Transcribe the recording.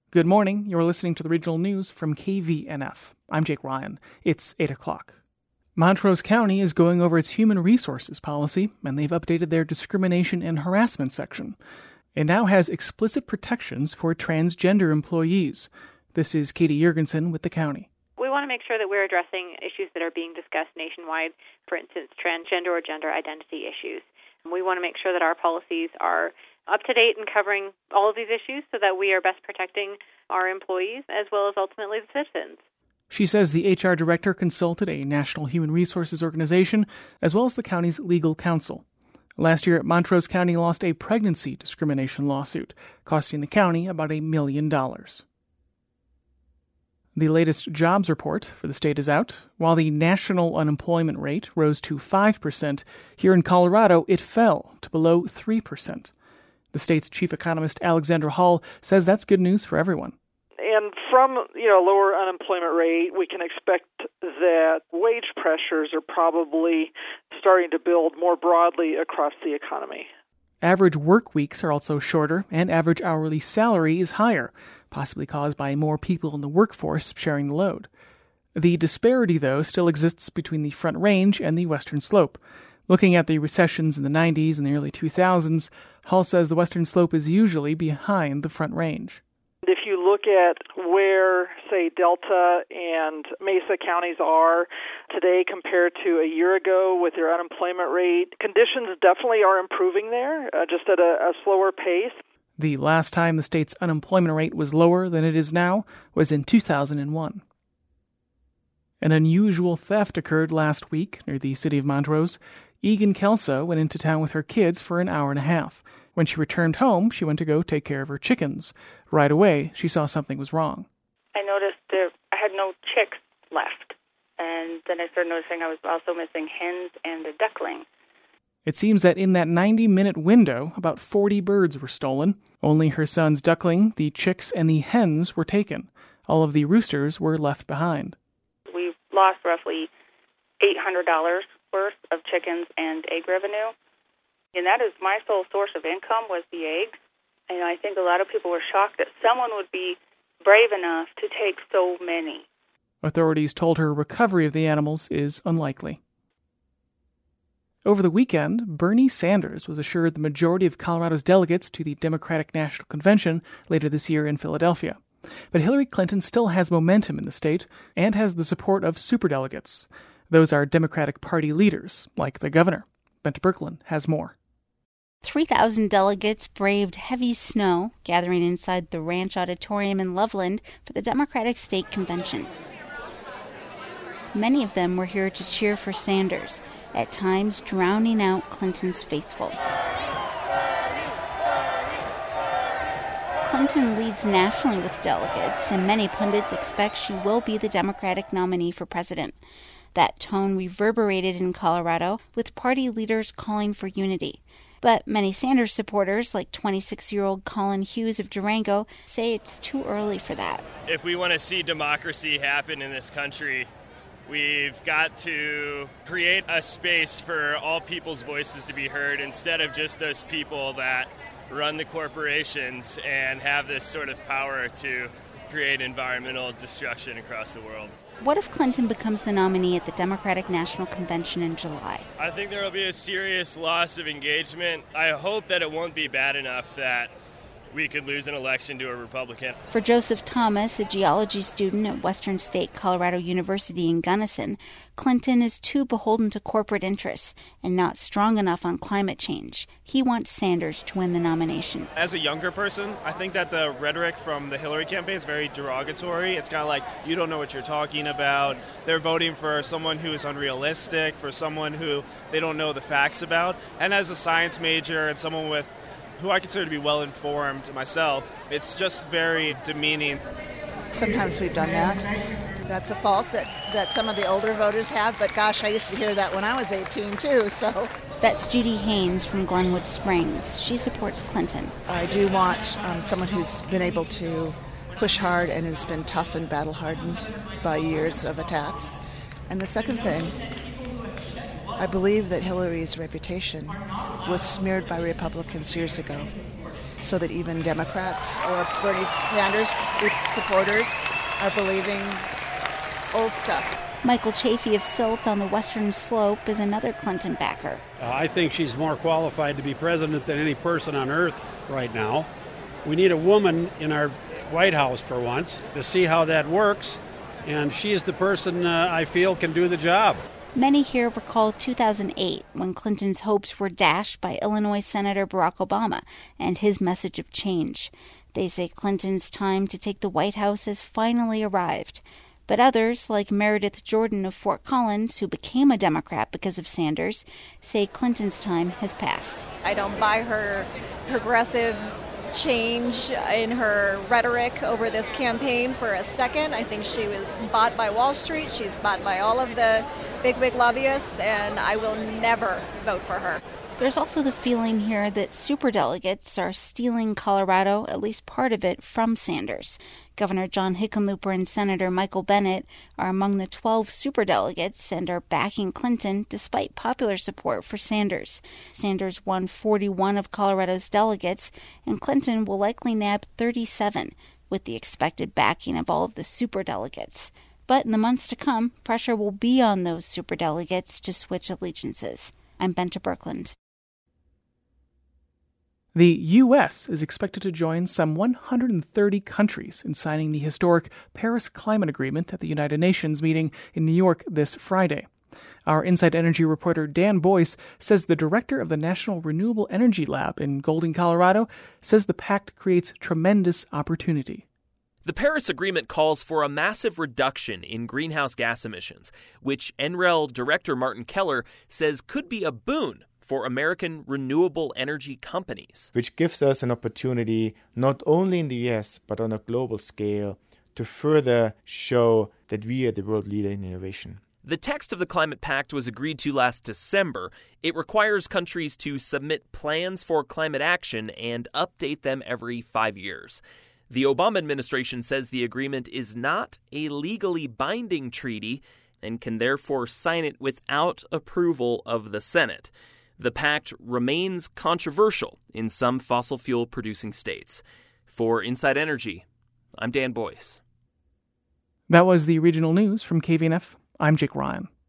Good morning. You're listening to the regional news from KVNF. I'm Jake Ryan. It's 8 o'clock. Montrose County is going over its human resources policy, and they've updated their discrimination and harassment section. It now has explicit protections for transgender employees. This is Katie Jurgensen with the county. We want to make sure that we're addressing issues that are being discussed nationwide, for instance, transgender or gender identity issues. We want to make sure that our policies are up to date and covering all of these issues so that we are best protecting our employees as well as ultimately the citizens. She says the HR director consulted a national human resources organization as well as the county's legal counsel. Last year, Montrose County lost a pregnancy discrimination lawsuit, costing the county about $1 million. The latest jobs report for the state is out. While the national unemployment rate rose to 5%, here in Colorado it fell to below 3%. The state's chief economist, Alexandra Hall, says that's good news for everyone. And from lower unemployment rate, we can expect that wage pressures are probably starting to build more broadly across the economy. Average work weeks are also shorter, and average hourly salary is higher, possibly caused by more people in the workforce sharing the load. The disparity, though, still exists between the Front Range and the Western Slope. Looking at the recessions in the 90s and the early 2000s, Hall says the Western Slope is usually behind the Front Range. If you look at where, say, Delta and Mesa counties are today compared to a year ago with their unemployment rate, conditions definitely are improving there, just at a slower pace. The last time the state's unemployment rate was lower than it is now was in 2001. An unusual theft occurred last week near the city of Montrose. Egan Kelso went into town with her kids for an hour and a half. When she returned home, she went to go take care of her chickens. Right away, she saw something was wrong. I noticed I had no chicks left, and then I started noticing I was also missing hens and a duckling. It seems that in that 90-minute window, about 40 birds were stolen. Only her son's duckling, the chicks, and the hens were taken. All of the roosters were left behind. We lost roughly $800 worth of chickens and egg revenue. And that is my sole source of income was the eggs. And I think a lot of people were shocked that someone would be brave enough to take so many. Authorities told her recovery of the animals is unlikely. Over the weekend, Bernie Sanders was assured the majority of Colorado's delegates to the Democratic National Convention later this year in Philadelphia. But Hillary Clinton still has momentum in the state and has the support of superdelegates. Those are Democratic Party leaders, like the governor. Bent Birkeland has more. 3,000 delegates braved heavy snow, gathering inside the Ranch Auditorium in Loveland for the Democratic State Convention. Many of them were here to cheer for Sanders, at times drowning out Clinton's faithful. Clinton leads nationally with delegates, and many pundits expect she will be the Democratic nominee for president. That tone reverberated in Colorado, with party leaders calling for unity. But many Sanders supporters, like 26-year-old Colin Hughes of Durango, say it's too early for that. If we want to see democracy happen in this country, we've got to create a space for all people's voices to be heard instead of just those people that run the corporations and have this sort of power to create environmental destruction across the world. What if Clinton becomes the nominee at the Democratic National Convention in July? I think there will be a serious loss of engagement. I hope that it won't be bad enough that we could lose an election to a Republican. For Joseph Thomas, a geology student at Western State Colorado University in Gunnison, Clinton is too beholden to corporate interests and not strong enough on climate change. He wants Sanders to win the nomination. As a younger person, I think that the rhetoric from the Hillary campaign is very derogatory. It's kind of like, you don't know what you're talking about. They're voting for someone who is unrealistic, for someone who they don't know the facts about. And as a science major and someone who I consider to be well-informed myself, it's just very demeaning. Sometimes we've done that. That's a fault that some of the older voters have, but gosh, I used to hear that when I was 18 too, so. That's Judy Haynes from Glenwood Springs. She supports Clinton. I do want someone who's been able to push hard and has been tough and battle-hardened by years of attacks. And the second thing, I believe that Hillary's reputation was smeared by Republicans years ago. so that even Democrats or Bernie Sanders supporters are believing old stuff. Michael Chafee of Silt on the Western Slope is another Clinton backer. I think she's more qualified to be president than any person on earth right now. We need a woman in our White House for once to see how that works, and she is the person I feel can do the job. Many here recall 2008, when Clinton's hopes were dashed by Illinois Senator Barack Obama and his message of change. They say Clinton's time to take the White House has finally arrived. But others, like Meredith Jordan of Fort Collins, who became a Democrat because of Sanders, say Clinton's time has passed. I don't buy her progressive change in her rhetoric over this campaign for a second. I think she was bought by Wall Street. She's bought by all of the big lobbyists, and I will never vote for her. There's also the feeling here that superdelegates are stealing Colorado, at least part of it, from Sanders. Governor John Hickenlooper and Senator Michael Bennet are among the 12 superdelegates and are backing Clinton despite popular support for Sanders. Sanders won 41 of Colorado's delegates, and Clinton will likely nab 37, with the expected backing of all of the superdelegates. But in the months to come, pressure will be on those superdelegates to switch allegiances. I'm Benta Birkeland. The U.S. is expected to join some 130 countries in signing the historic Paris Climate Agreement at the United Nations meeting in New York this Friday. Our Inside Energy reporter Dan Boyce says the director of the National Renewable Energy Lab in Golden, Colorado, says the pact creates tremendous opportunity. The Paris Agreement calls for a massive reduction in greenhouse gas emissions, which NREL Director Martin Keller says could be a boon for American renewable energy companies. Which gives us an opportunity not only in the US but on a global scale to further show that we are the world leader in innovation. The text of the Climate Pact was agreed to last December. It requires countries to submit plans for climate action and update them every 5 years. The Obama administration says the agreement is not a legally binding treaty and can therefore sign it without approval of the Senate. The pact remains controversial in some fossil fuel producing states. For Inside Energy, I'm Dan Boyce. That was the regional news from KVNF. I'm Jake Ryan.